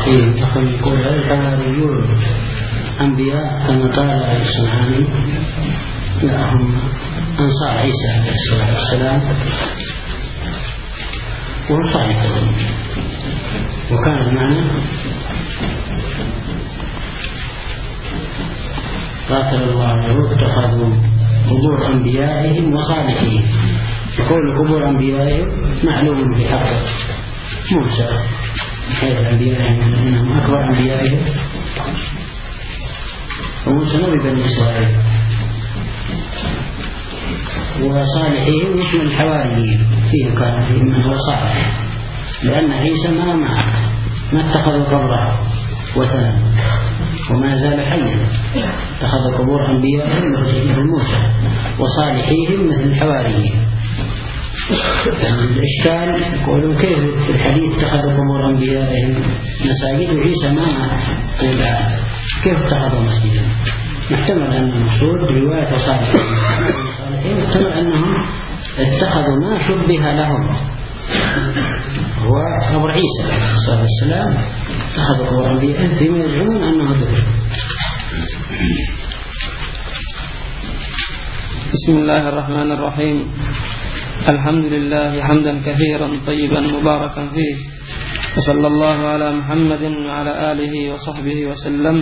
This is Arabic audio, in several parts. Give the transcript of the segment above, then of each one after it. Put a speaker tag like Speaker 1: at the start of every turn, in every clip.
Speaker 1: فيه تقول يقول هل الحواريون أنبياء كما قال الصنعاني؟ لا، هم أنصار عيسى عليه الصلاة والسلام وهم صالحون. وكان المعنى قاتل الله اليهود اتخذوا قبور أنبيائهم وصالحين. يقول قبور أنبيائهم معلوم في حق موسى حيث أنبيائهم إنهم أكبر أنبيائهم، وموسى نبي بني إسرائيل. وصالحين اسم الحواريين فيه كان فيه من هو صالح، لأن عيسى ما اتخذوا قبره وثنا وما زال حيا، اتخذ قبور أنبيائهم مثل موسى وصالحيهم مثل الحواريين. يعني الإشكال يقولون كيف في الحديث اتخذوا قبور أنبيائهم مساجد وعيسى ما مات، كيف اتخذوا مسجدا؟ محتمل أن المقصود رواية وصالحين، محتمل أنهم اتخذوا ما شبه لهم هو قبر عيسى عليه الصلاة والسلام، اتخذوا قبور أنبيائهم فيما يزعمون أنه ذكر.
Speaker 2: بسم الله الرحمن الرحيم. الحمد لله حمدا كثيرا طيبا مباركا فيه، وصلى الله على محمد وعلى آله وصحبه وسلم.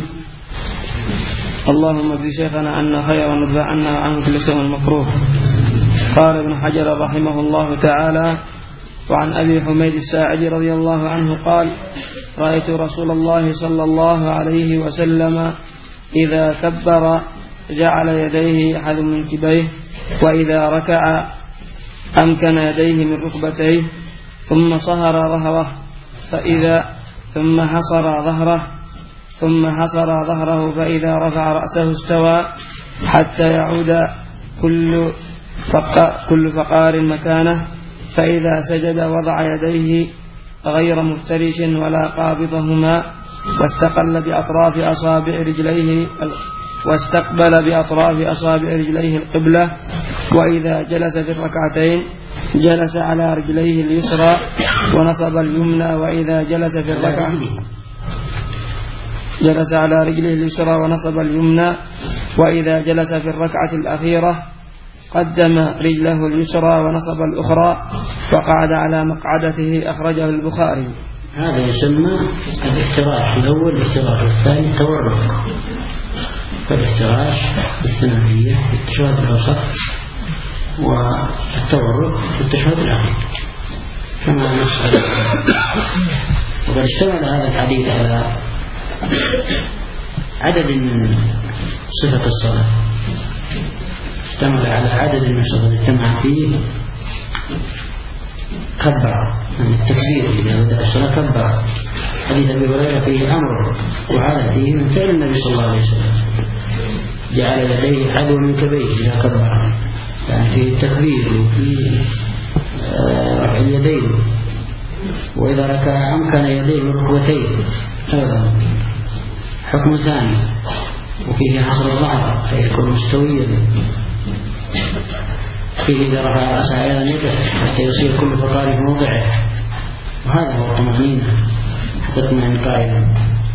Speaker 2: اللهم اجزي شيخنا عنا خيرا وادفع عنا وعنه كل سوء مكروه. قال ابن حجر رحمه الله تعالى: وعن أبي حميد الساعدي رضي الله عنه قال: رأيت رسول الله صلى الله عليه وسلم إذا كبر جعل يديه حذو منكبيه، وإذا ركع أمكن يديه من ركبتيه، ثم صهر ظهره ثم حصر ظهره فإذا رفع رأسه استوى حتى يعود كل فقار مكانه، فإذا سجد وضع يديه غير مفترش ولا قابضهما، واستقبل بأطراف أصابع رجليه القبلة، وإذا جلس في الركعتين جلس على رجليه اليسرى ونصب اليمنى، وإذا جلس في الركعة جلس على رجله اليسرى ونصب اليمنى، وإذا جلس في الركعة الأخيرة قدم رجله اليسرى ونصب الأخرى وقعد على مقعدته. أخرجه البخاري.
Speaker 1: هذا يسمى الافتراش الأول، الافتراش الثاني التورك. فالافتراش الثنائية في التشهد الأوسط، والتورك في التشهد الأخير كما نص. وقد اشتمل هذا الحديث على عدد من صفة الصلاة، اشتمل على عدد من صفات اجتمع فيه كبر، يعني التكبير إذا بدأ الصلاة كبر. حديث أبي هريرة فيه أمر، وهذا فيه من فعل النبي صلى الله عليه وسلم، جعل يديه حذو منكبيه إذا كبر، يعني فيه التكبير وفيه رفع اليدين، وإذا ركع أمكن يديه من ركبتيه أيضا حكم ثاني، وفيه حصر الظهر أي يكون مستويا، فيه إذا رفع رأسه أيضا يقف حتى يصير كل فقار في موضعه، وهذا هو الطمأنينة حتى تطمئن قائما.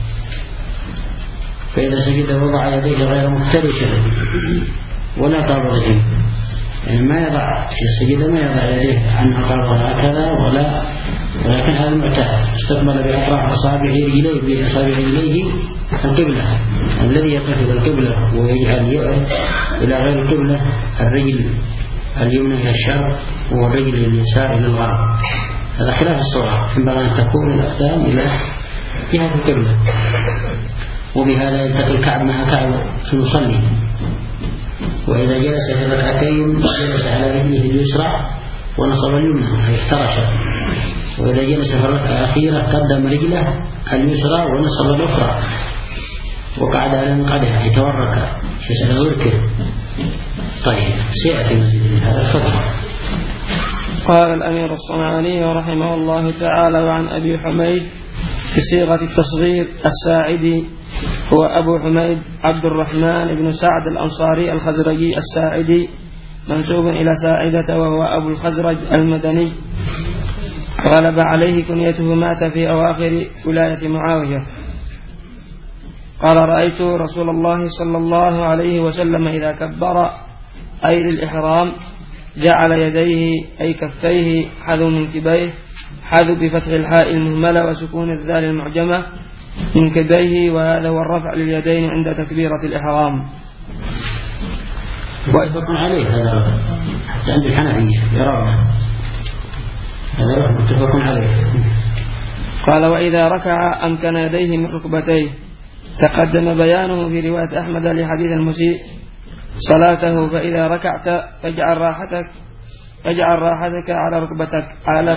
Speaker 1: فإذا سجد وضع يديه غير مفترشة ولا قابضه، يعني ما يضع في السجدة ما يضع يديه عنها قابضة هكذا ولكن هذا المعتاد. استقبل بأطراف أصابع رجليه القبلة، الذي يقف إلى القبلة ويجعل إلى غير القبلة الرجل اليمنى إلى الشرق والرجل اليسار إلى الغرب، هذا خلاف الصواب. ينبغي أن تكون الأقدام إلى جهة القبلة، وبهذا يلتقي الكعب مع كعب في المصلي. وإذا جلس في الركعتين جلس على رجله اليسرى ونصب اليمنى أي افترش، وإذا جلس في الركعة الأخيرة قدم رجله اليسرى ونصب الأخرى وقعد على مقعدها يتورك يسأل وركه. طيب سيأتي مزيد هذا الفضل.
Speaker 2: قال الأمير الصنعاني رحمه الله تعالى: وعن أبي حميد بصيغة التصغير الساعدي هو أبو حميد عبد الرحمن بن سعد الأنصاري الخزرجي الساعدي، منسوب إلى ساعدة وهو أبو الخزرج المدني، غلب عليه كنيته مات في أواخر ولاية معاوية. قال رأيت رسول الله صلى الله عليه وسلم إذا كبر أي للإحرام جعل يديه أي كفيه حذو منكبيه، حذو بفتح الحاء المهملة وسكون الذال المعجمة منكبيه، وهذا هو الرفع لليدين عند تكبيرة الإحرام.
Speaker 1: ويتفق عليه هذا حتى عند الحنفية يرونه هذا متفق عليه.
Speaker 2: قال وإذا ركع أمكن يديه من ركبتيه، تقدم بيانه في رواية أحمد لحديث المسيء صلاته، فإذا ركعت فاجعل راحتك على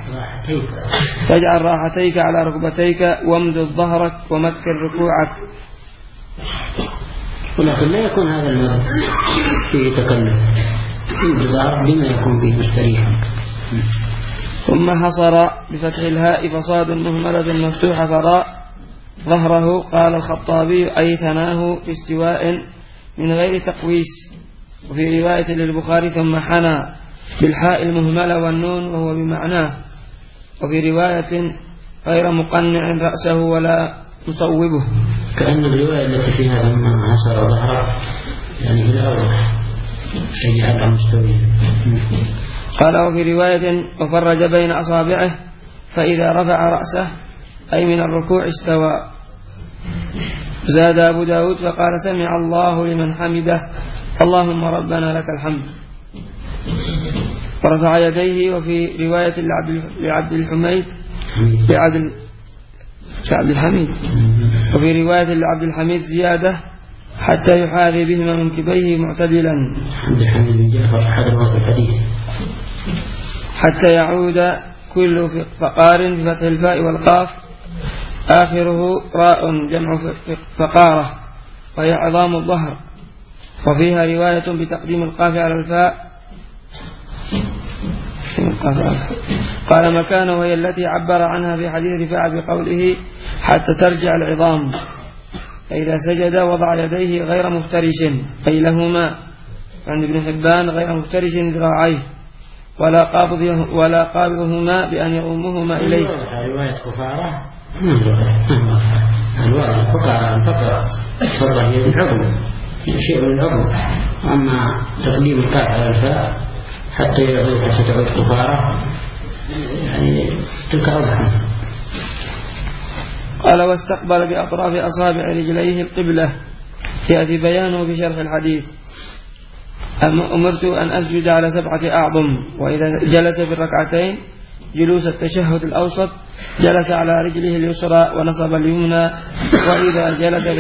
Speaker 2: ركبتيك وامدد ظهرك ومكن ركوعك.
Speaker 1: ولكن لا يكون هذا المرض فيه تكلف، الظهر بما يكون فيه مستريحا.
Speaker 2: ثم حصر بفتح الهاء فصاد مهملة مفتوحة فراء ظهره. قال الخطابي أي ثناه باستواء من غير تقويس. وفي رواية للبخاري ثم حنى بالحاء المهملة والنون وهو بمعناه. وفي رواية غير مقنع رأسه ولا مصوبه،
Speaker 1: كأن الرواية التي فيها ثم حصر ظهره يعني في الأول يجعلها مستويا.
Speaker 2: قال وفي رواية وفرج بين أصابعه فإذا رفع رأسه أي من الركوع استوى. زاد أبو داود فقال سمع الله لمن حمده اللهم ربنا لك الحمد، ورفع يديه. وفي رواية لعبد الحميد وفي رواية لعبد الحميد زيادة حتى يحاذي بهما منكبيه معتدلا،
Speaker 1: عبد الحميد بن جعفر أحد رواة الحديث،
Speaker 2: حتى يعود كل فقار بفتح الفاء والقاف آخره راء جمع فقارة وهي عظام الظهر. وفيها رواية بتقديم القاف على الفاء. قال مكانه وهي التي عبر عنها في حديث رفاعة بقوله حتى ترجع العظام. فإذا سجد وضع يديه غير مفترش أي لهما، عند ابن حبان غير مفترش ذراعيه ولا قابضهما بأن يضمهما إليه.
Speaker 1: رواية كفارة الفقرة هي العظم، شيء من العظم. أما تقديم القاف على الفاء حتى تعود كفارة يعني تلك أوضح.
Speaker 2: قال واستقبل بأطراف أصابع رجليه القبلة، يأتي بيانه بشرح الحديث. أمرت أن أسجد على 7 أعظم. وإذا جلس في الركعتين جلوس التشهد الأوسط جلس على رجله اليسرى ونصب اليمنى. وإذا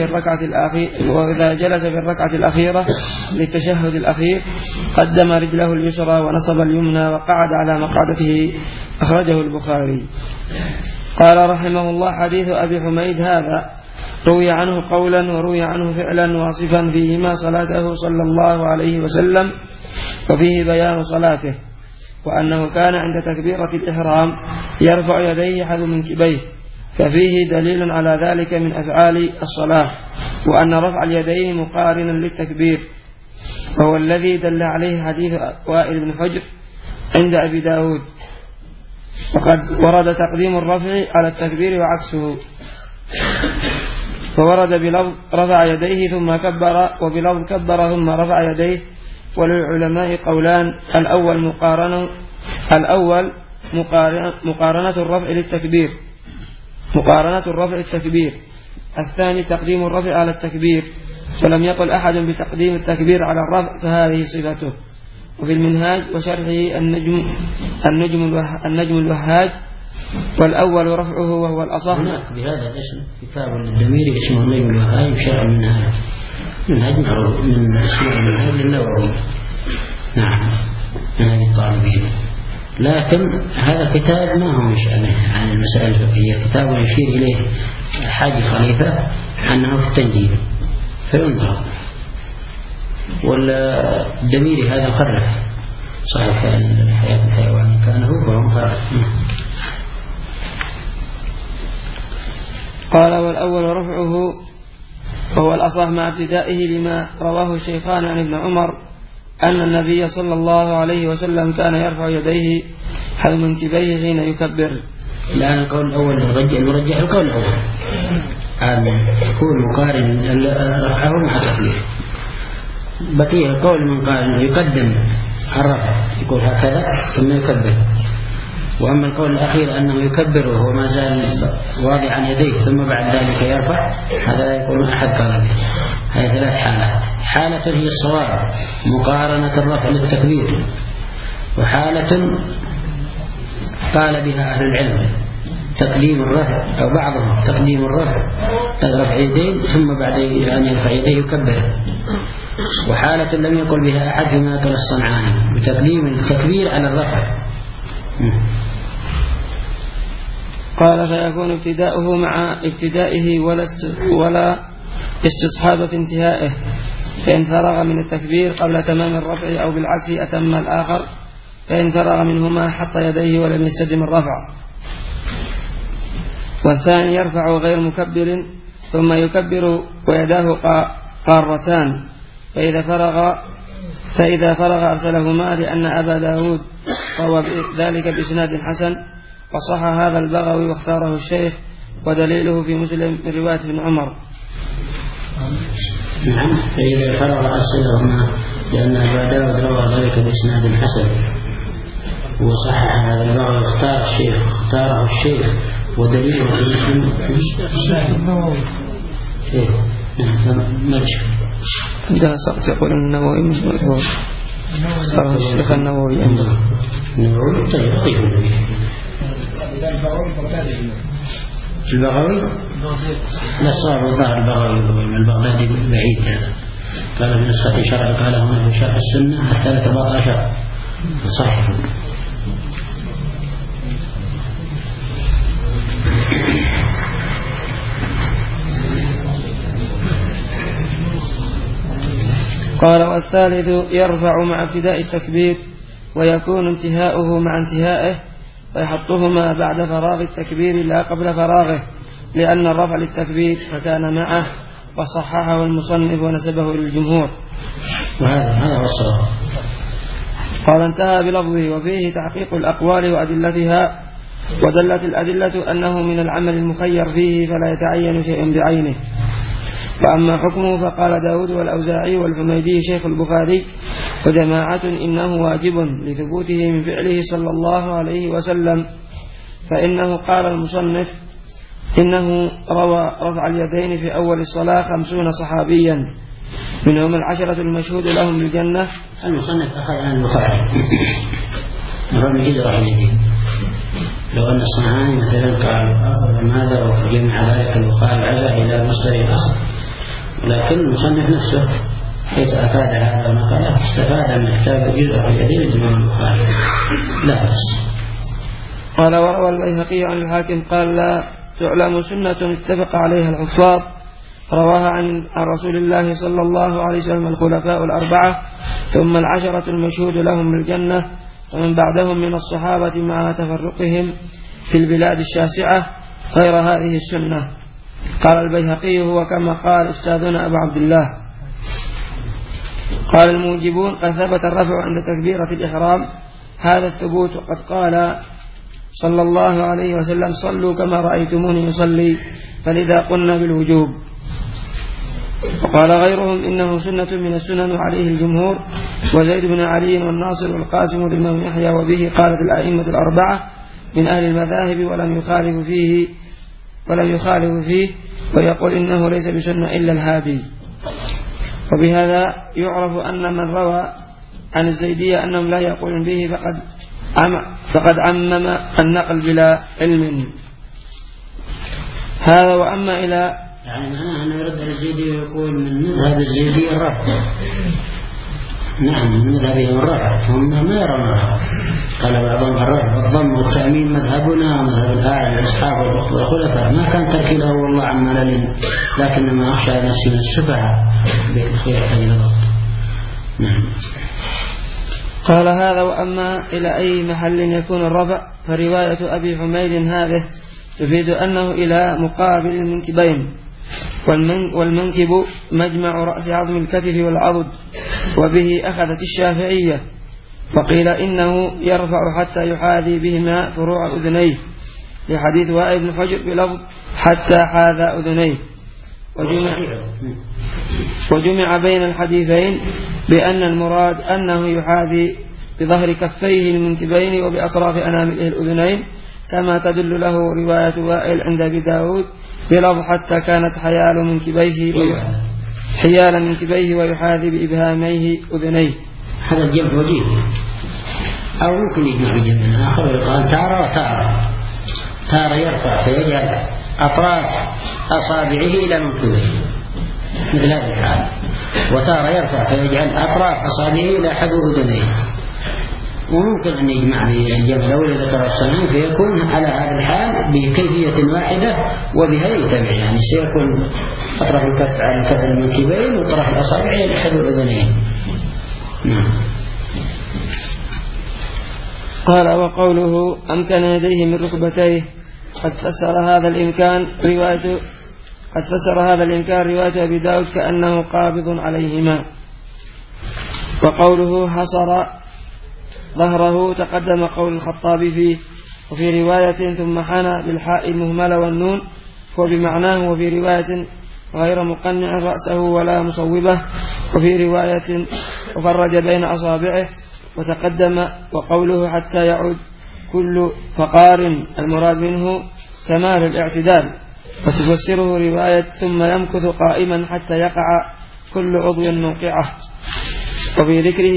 Speaker 2: جلس في الركعة الأخيرة للتشهد الأخير قدم رجله اليسرى ونصب اليمنى وقعد على مقعدته. أخرجه البخاري. قال رحمه الله حديث أبي حميد هذا روي عنه قولا وروي عنه فعلا واصفا فيهما صلاته صلى الله عليه وسلم، وفيه بيان صلاته، وأنه كان عند تكبيرة الإحرام يرفع يديه حذو منكبيه، ففيه دليل على ذلك من أفعال الصلاة، وأن رفع اليدين مقارنا للتكبير، وهو الذي دل عليه حديث وائل بن حجر عند أبي داود. وقد ورد تقديم الرفع على التكبير وعكسه، فورد بلفظ رفع يديه ثم كبر، وبلفظ كبر ثم رفع يديه. وللعلماء قولان: الأول مقارنة الرفع للتكبير، الثاني تقديم الرفع على التكبير، فلم يقل أحد بتقديم التكبير على الرفع، فهذه صفته. وفي المنهاج وشرحه النجم الوهاج والأول رفعه وهو الأصح.
Speaker 1: هناك بهذا الاسم كتاب للدميري اسمه النجم الوهاج شرح المنهاج، منهاج معروف من اسمه المنهاج للنووي، نعم، منهاج الطالبين. لكن هذا الكتاب ما هو شأنه عن المسائل الفقهية، كتاب يشير إليه حاج خليفة أنه في التنجيل فينظر. والدميري هذا مخرف صحيح، حياة الحيوان كان هو فهو مخرف.
Speaker 2: قال والأول رفعه وهو الأصح مع ابتدائه لما رواه الشيخان عن ابن عمر أن النبي صلى الله عليه وسلم كان يرفع يديه هل منكبيه حين يكبر؟
Speaker 1: الآن القول الأول المرجح القول الأول أن يكون مقارن رفعه مع تكبيره. بقي القول من قال يقدم الرفع يقول هكذا ثم يكبر. وأما القول الأخير أنه يكبر وهو ما زال واضعا يديه ثم بعد ذلك يرفع، هذا لا يكون أحد قال به. هذه ثلاث حالات: حالة هي الصواب مقارنة الرفع للتكبير، وحالة قال بها أهل العلم تقديم الرفع أو بعضهم تقديم رفع يديه ثم بعد أن يرفع يديه يكبر، وحالة لم يقل بها أحد فيما قال الصنعاني بتقديم التكبير على الرفع.
Speaker 2: قال فيكون ابتداؤه مع ابتدائه ولا استصحاب في انتهائه، فإن فرغ من التكبير قبل تمام الرفع أو بالعكس أتم الآخر، فإن فرغ منهما حط يديه ولم يستدم الرفع. والثاني يرفع غير مكبر ثم يكبر ويداه قارتان، فإذا فرغ أرسلهما، لأن أبا داود روى ذلك بإسناد حسن، وصح هذا البغوي واختاره الشيخ، ودليله في مسلم من رواية ابن عمر.
Speaker 1: نعم، فإذا فرغ أرسلهما، لأن أبا داود روى ذلك بإسناد حسن، وصحح هذا البغوي اختاره الشيخ، ودليله في مسلم.
Speaker 2: عندنا سقط يقول النووي مش مذكور، اختاره الشيخ النووي عنده.
Speaker 1: النووي طيب البغوي لا صار الظاهر البغدادي بعيد هذا، قال في نسخة شرح، قال هنا في شرح السنة 13 صحيح.
Speaker 2: قال والثالث يرفع مع ابتداء التكبير، ويكون انتهاؤه مع انتهائه، ويحطهما بعد فراغ التكبير لا قبل فراغه، لأن الرفع للتكبير فكان معه، وصححه المصنف ونسبه إلى الجمهور.
Speaker 1: هذا هو الصواب.
Speaker 2: قال انتهى بلفظه: وفيه تحقيق الأقوال وأدلتها، ودلت الأدلة أنه من العمل المخير فيه فلا يتعين شيء بعينه. وأما حكمه فقال داود والأوزاعي والحميدي شيخ البخاري وجماعة إنه واجب لثبوته من فعله صلى الله عليه وسلم، فإنه قال المصنف إنه روى رفع اليدين في أول الصلاة 50 صحابيا، منهم 10 المشهود لهم بالجنة.
Speaker 1: المصنف أخذ عن البخاري رمي يد رفع اليدين، لو أن الصنعاني مثلا قال ماذا وجمع ذلك البخاري عزا إلى مصدر الأصل، ولكن المصنف نفسه حيث أفاد هذا ونقله استفاد من كتاب جزء في اليدين الإمام البخاري لا بس.
Speaker 2: قال وروى البيهقي عن الحاكم قال لا تعلم سنة اتفق عليها الحفاظ رواها عن رسول الله صلى الله عليه وسلم الخلفاء 4 ثم 10 المشهود لهم بالجنة، ومن بعدهم من الصحابة مع تفرقهم في البلاد الشاسعة غير هذه السنة. قال البيهقي هو كما قال أستاذنا أبو عبد الله. قال الموجبون قد ثبت الرفع عند تكبيرة الإحرام هذا الثبوت، وقد قال صلى الله عليه وسلم صلوا كما رأيتموني يصلي، فلذا قلنا بالوجوب. وقال غيرهم إنه سنة من السنن وعليه الجمهور، وزيد بن علي والناصر والقاسم والإمام يحيى، وبه قالت الأئمة 4 من أهل المذاهب، ولم يخالف فيه ويقول إنه ليس بسنة إلا الهادي. وبهذا يعرف أن من روى عن الزيدية أنهم لا يقولون به فقد عمم النقل بلا علم. هذا. وأما إلى
Speaker 1: يعني معناه أنه يرد على الزيدي ويقول من مذهب الزيدي الرفع. نعم من مذهبهم الرفع، هم ما يرون الرفع. قال بعضهم الرفع والضم والتأمين مذهبنا ومذهب الآل والأصحاب والخلفاء، ما كان تركيله والله عن ملل، لكنما أخشى نفسي من السفهاء بيت الخير إلى ضبط. نعم.
Speaker 2: قال هذا. وأما إلى أي محل يكون الرفع فرواية أبي حميد هذه تفيد أنه إلى مقابل المنكبين، والمنكب مجمع رأس عظم الكتف والعضد، وبه أخذت الشافعية، وقيل إنه يرفع حتى يحاذي بهما فروع أذنيه لحديث وائل بن حجر بلفظ حتى حاذى أذنيه. وجمع بين الحديثين بأن المراد أنه يحاذي بظهر كفيه المنكبين وبأطراف أنامله الأذنين، كما تدل له رواية وائل عند أبي داود بلفظ حتى كانت حيال منكبيه ويحاذي بإبهاميه أذنيه.
Speaker 1: هذا الجمع وجيه، أو ممكن يجمع بجمع آخر ويقال تارة وتارة. تارة يرفع فيجعل أطراف أصابعه إلى منكبيه مثل هذا الحال، وتارة يرفع فيجعل أطراف أصابعه إلى حذو أذنيه. وممكن أن يجمع بالجمع الأول ذكر السمعين فيكون على هذا الحال بكيفية واحدة وبها يتبع، يعني سيكون أطراف الكف على كف المنكبين وطرف الأصابع إلى حذو الأذنين. نعم.
Speaker 2: قال وقوله أمكن يديه من ركبتيه قد فسر هذا الإمكان رواية أبي داود كأنه قابض عليهما. وقوله حصر ظهره تقدم قول الخطابي فيه، وفي رواية ثم حنى بالحاء المهملة والنون وبمعناه، وفي رواية غير مقنع رأسه ولا مصوبة، وفي رواية وفرج بين أصابعه وتقدم. وقوله حتى يعود كل فقار المراد منه كمال الاعتدال، وتفسره رواية ثم يمكث قائما حتى يقع كل عضو موقعه. وفي ذكره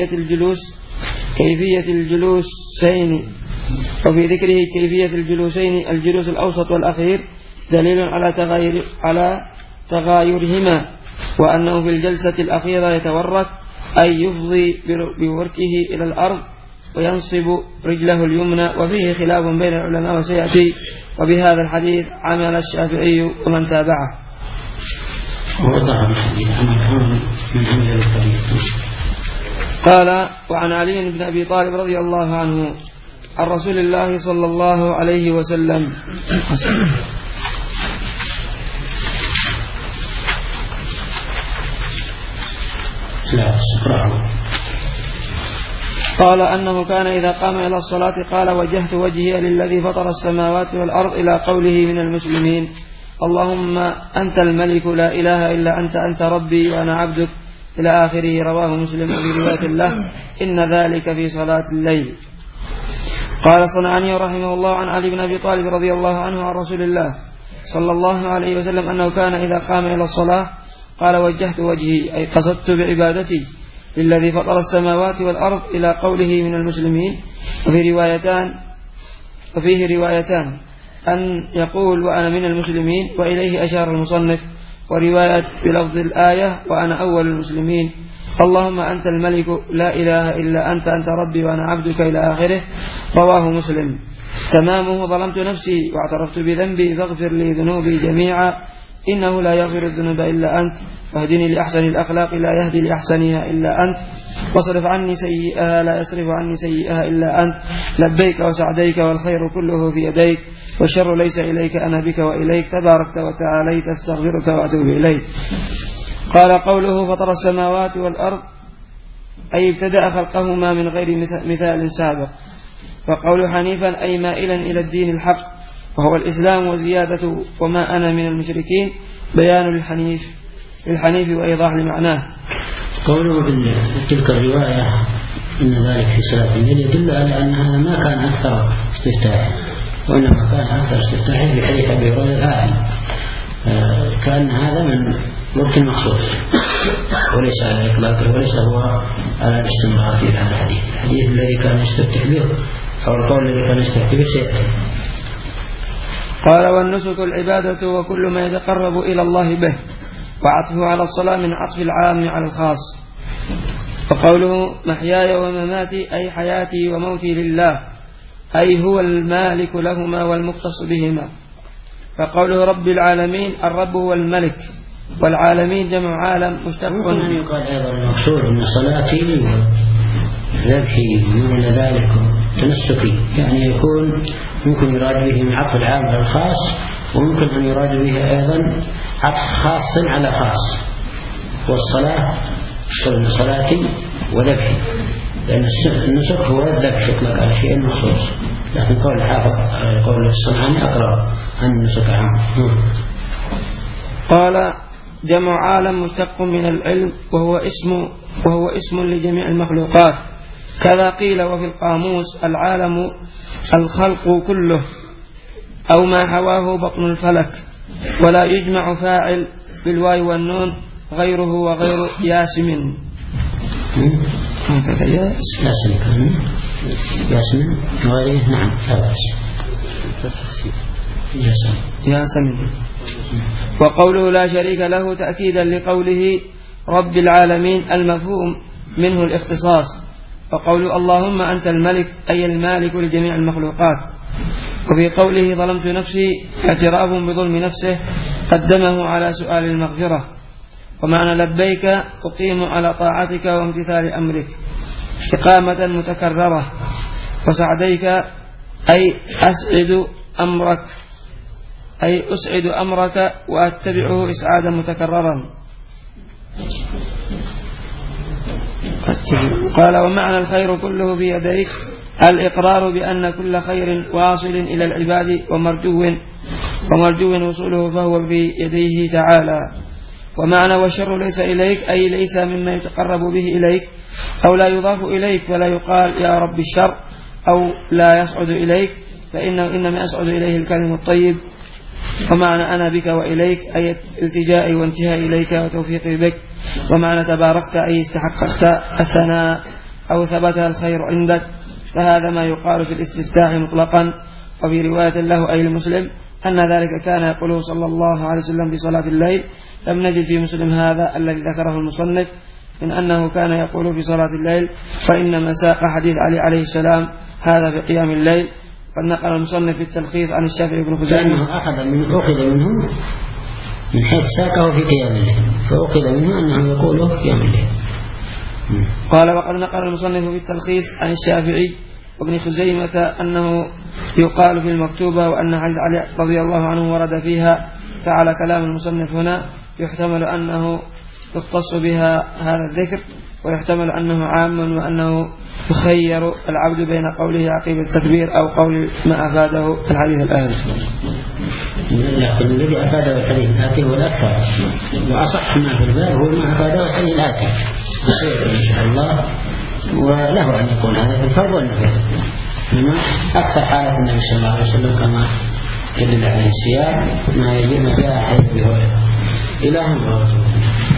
Speaker 2: كيفية الجلوسين الجلوس الأوسط والأخير دليل على تغايرهما، وأنه في الجلسة الأخيرة يتورك أي يفضي بوركه إلى الأرض وينصب رجله اليمنى، وفيه خلاف بين العلماء وسيأتي. وبهذا الحديث عمل الشافعي ومن تابعه. قال وعن علي بن أبي طالب رضي الله عنه عن رسول الله صلى الله عليه وسلم قال أنه كان إذا قام إلى الصلاة قال وجهت وجهي للذي فطر السماوات والأرض إلى قوله من المسلمين اللهم أنت الملك لا إله إلا أنت ربي وأنا عبدك إلى آخره. رواه مسلم في رواية له إن ذلك في صلاة الليل. قال صنعاني رحمه الله عن علي بن أبي طالب رضي الله عنه عن رسول الله صلى الله عليه وسلم أنه كان إذا قام إلى الصلاة قال وجهت وجهي أي قصدت بعبادتي للذي فطر السماوات والأرض إلى قوله من المسلمين. وفيه روايتان أن يقول وأنا من المسلمين وإليه أشار المصنف، ورواية بلفظ الآية وأنا أول المسلمين اللهم أنت الملك لا إله إلا أنت ربي وأنا عبدك إلى آخره. رواه مسلم. تمامه ظلمت نفسي واعترفت بذنبي فاغفر لي ذنوبي جميعا إنه لا يغفر الذنوب إلا أنت واهدني لأحسن الأخلاق لا يهدي لأحسنها إلا أنت واصرف عني سيئها لا يصرف عني سيئها إلا أنت لبيك وسعديك والخير كله في يديك والشر ليس إليك أنا بك وإليك تباركت وتعاليت استغفرك وأتوب إليك. قال قوله فطر السماوات والأرض أي ابتدأ خلقهما من غير مثال سابق. وقول حنيفا أي مائلا إلى الدين الحق وهو الإسلام وزيادة وما أنا من المشركين بيان للحنيف وإيضاح لمعناه.
Speaker 1: قوله في تلك الرواية إن ذلك في صلاة الليل يدل على أن هذا ما كان أكثر استفتاح، وإنما كان أكثر استفتاح في حديث أبي هريرة الآتي، كأن هذا من وقت مخصوص وليس على إطلاقه وليس هو على الاستمرار في هذا الحديث الذي كان يستفتح به أو القول الذي كان يستفتح به سيأتي.
Speaker 2: قال والنسك العبادة وكل ما يتقرب إلى الله به، وعطفه على الصلاة من عطف العام على الخاص. وقوله محياي ومماتي أي حياتي وموتي لله أي هو المالك لهما والمختص بهما. فقوله رب العالمين الرب هو الملك والعالمين جمع عالم مشتق.
Speaker 1: ممكن أن يقال أيضا المقصود أن صلاتي وذبحي وما إلى ذلك تنسكي، يعني يكون ممكن يراد به من عطف العام على الخاص، وممكن أن يراد به أيضا عطف خاص على خاص. والصلاة قلنا صلاتي وذبحي لأن النسك هو الذبح يطلق على شيء مخصوص، لكن قول الحافظ قول الصنعاني أقرب أن النسك عام.
Speaker 2: قال جمع عالم مشتق من العلم وهو اسم لجميع المخلوقات. كذا قيل وفي القاموس العالم الخلق كله أو ما حواه بطن الفلك، ولا يجمع فاعل بالواو والنون غيره وغير ياسم.
Speaker 1: ياسم وغيره نعم لا بأس.
Speaker 2: ياسم. وقوله لا شريك له تأكيدا لقوله رب العالمين المفهوم منه الاختصاص. وقول اللهم أنت الملك أي المالك لجميع المخلوقات. وفي قوله ظلمت نفسي اعتراف بظلم نفسه قدمه على سؤال المغفرة. ومعنى لبيك أقيم على طاعتك وامتثال أمرك إقامة متكررة. وسعديك أي أسعد أمرك وأتبعه إسعادا متكررا. قال ومعنى الخير كله بيديك الإقرار بأن كل خير واصل إلى العباد ومرجو وصوله فهو بيديه تعالى. ومعنى والشر ليس إليك أي ليس مما يتقرب به إليك أو لا يضاف إليك، ولا يقال يا رب الشر أو لا يصعد إليك، فإنه إنما يصعد إليه الكلم الطيب. ومعنى أنا بك وإليك أي التجائي وانتهاء إليك وتوفيقي بك. ومعنى تباركت أي استحققت الثناء أو ثبت الخير عندك. فهذا ما يقال في الاستفتاح مطلقا. وفي رواية له أي المسلم أن ذلك كان يقوله صلى الله عليه وسلم في صلاة الليل. لم نجد في مسلم هذا الذي ذكره المصنف من أنه كان يقول في صلاة الليل، فإنما ساق حديث علي عليه السلام هذا في قيام الليل. قد نقل المصنف في التلخيص عن الشافعي بن خزيمة
Speaker 1: أخذ منه من حيث ساقه في قيام الليل، فأخذ منه أنه يقوله في قيام الليل.
Speaker 2: قال وقد نقل المصنف في التلخيص عن الشافعي وابن خزيمة أنه يقال في المكتوبة، وأن حديث علي رضي الله عنه ورد فيها. فعلى كلام المصنف هنا يحتمل أنه يختص بها هذا الذكر، ويحتمل أنه عام، وأنه يخير العبد بين قوله عقيب التكبير أو قول ما أفاده الحديث الآتي.
Speaker 1: لكن الذي أفاده الحديث الآتي هو الأكثر، وأصح ما في الباب هو ما أفاده الحديث الآتي إن شاء الله. وله أن يكون هذا في الفرض والنفل، أكثر حالة النبي صلى الله عليه وسلم كما يدل عليه السياق ما جاء حديث بهريرة إلى هم